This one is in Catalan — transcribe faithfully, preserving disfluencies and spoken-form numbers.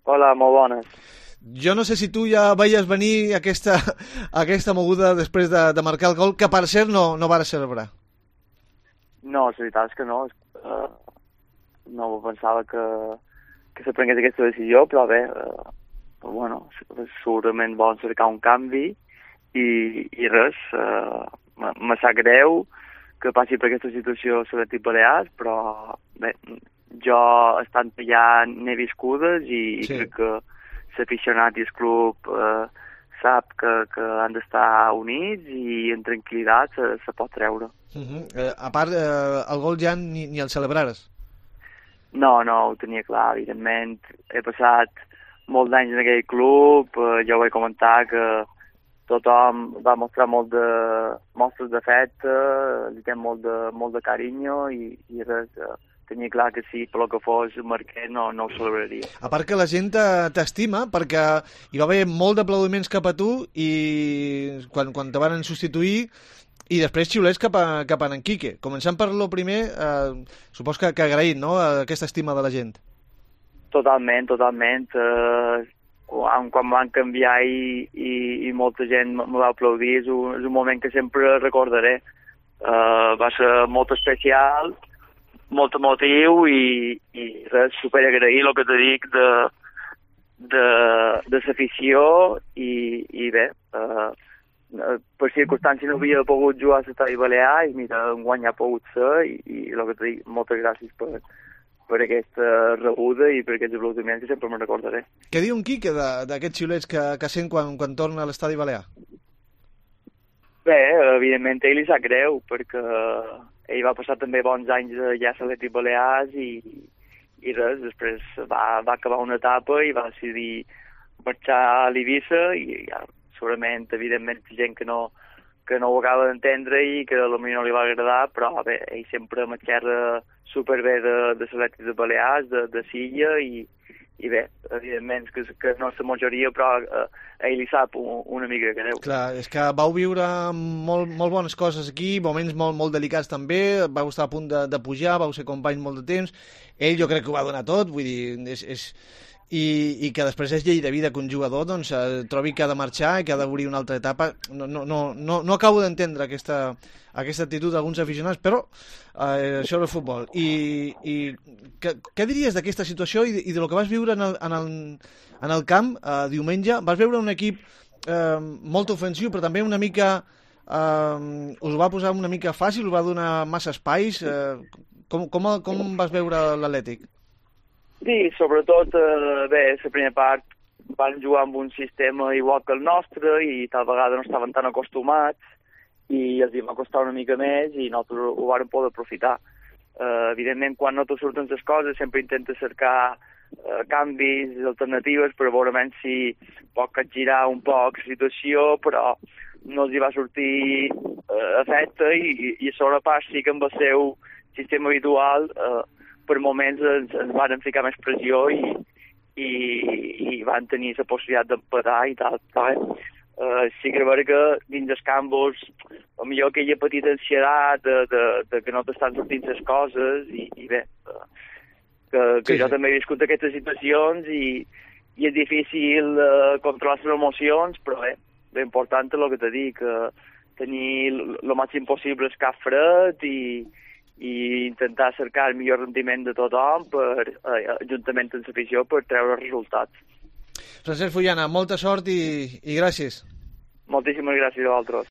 Hola, molt bones. Jo no sé si tu ja veies venir aquesta, aquesta moguda després de, de marcar el gol, que per cert no, no va celebrar. No, la veritat és que no. Uh, no pensava que, que se prengués aquesta decisió, però bé, uh, però, bueno, segurament volen cercar un canvi i, i res, uh, me sap greu que passi per aquesta situació a l'Atlètic Balears, però bé, jo estant allà n'he viscudes i, sí. i crec que l'aficionat i el club eh, sap que, que han d'estar units i en tranquil·litat se, se pot treure. Uh -huh. eh, a part, eh, el gol ja ni, ni el celebrares? No, no, ho tenia clar, evidentment. He passat molts anys en aquell club, eh, ja ho he comentat, que tothom va mostrar molt de mostres d'afecte, li té molt de, molt de carinyo i, i res, eh, tenia clar que si per lo que fos marquer no, no ho celebraria. A part que la gent t'estima perquè hi va haver molt d'aplaudiments cap a tu i quan, quan te van substituir i després xiulets cap a, cap a en Quique. Començant per lo primer, eh, supos que, que agraït, no?, aquesta estima de la gent. Totalment, totalment. Eh, quan, quan van canviar i, i, i molta gent me va aplaudir, és un, és un moment que sempre recordaré. Eh, va ser molt especial, molt emotiu i, i res, super agrair el que te dic de, de, de l'afició i, i bé, eh, per circumstàncies no havia pogut jugar a l'Estadi Balear i mira, enguany ha pogut ser i, i el que te dic, moltes gràcies per, per aquesta rebuda i per aquests aplaudiments que sempre me'n recordaré. Què diu en Quique d'aquests xiulets que, que sent quan, quan torna a l'Estadi Balear? Bé, evidentment ell li sap greu perquè ell va passar també bons anys allà a l'Atlètic Balears i, i res, després va, va acabar una etapa i va decidir marxar a l'Eivissa i ja, segurament, evidentment, gent que no, que no ho acaba d'entendre i que potser no li va agradar, però bé, ell sempre m'exerra superbé de, de l'Atlètic de Balears, de, de Silla i, i bé, evidentment que, que no és la majoria, però eh, ell li sap un, una mica de greu. Clar, és que vau viure molt, molt bones coses aquí, moments molt, molt delicats també, vau estar a punt de, de pujar, vau ser companys molt de temps, ell jo crec que ho va donar tot, vull dir, és, és... I, i que després és llei de vida que un jugador doncs, eh, trobi que ha de marxar i que ha d'obrir una altra etapa. No, no, no, no, no acabo d'entendre aquesta, aquesta actitud d'alguns aficionats, però eh, això és el futbol. I, i què, què diries d'aquesta situació i, i de lo que vas viure en el, en el, en el camp eh, diumenge? Vas veure un equip eh, molt ofensiu, però també una mica eh, us ho va posar una mica fàcil, us va donar massa espais. Eh, com, com, com vas veure l'Atlètic? Sí, sobretot, eh, bé, la primera part van jugar amb un sistema igual que el nostre i tal vegada no estaven tan acostumats i els hi va costar una mica més i nosaltres ho vàrem poder aprofitar. Eh, evidentment, quan no te surten les coses, sempre intentes cercar eh, canvis, alternatives, per veure si pot capgirar un poc la situació, però no els hi va sortir eh, efecte i, i a sobre part sí que amb el seu sistema habitual eh, per moments ens, ens van ficar més pressió i, i, i van tenir la possibilitat d'empatar i tal. tal uh, sí que és veritat que dins dels campos potser aquella petita ansietat de, de, de que no t'estan sortint les coses i, i bé, uh, que, que sí, jo sí. també he viscut aquestes situacions i, i és difícil uh, controlar les emocions, però bé, l'important és el que t'he dit, que tenir el màxim possible el cap fred i i intentar cercar el millor rendiment de tothom per, eh, juntament amb l'afició per treure resultats. Francesc Fullana, molta sort i, i gràcies. Moltíssimes gràcies a vosaltres.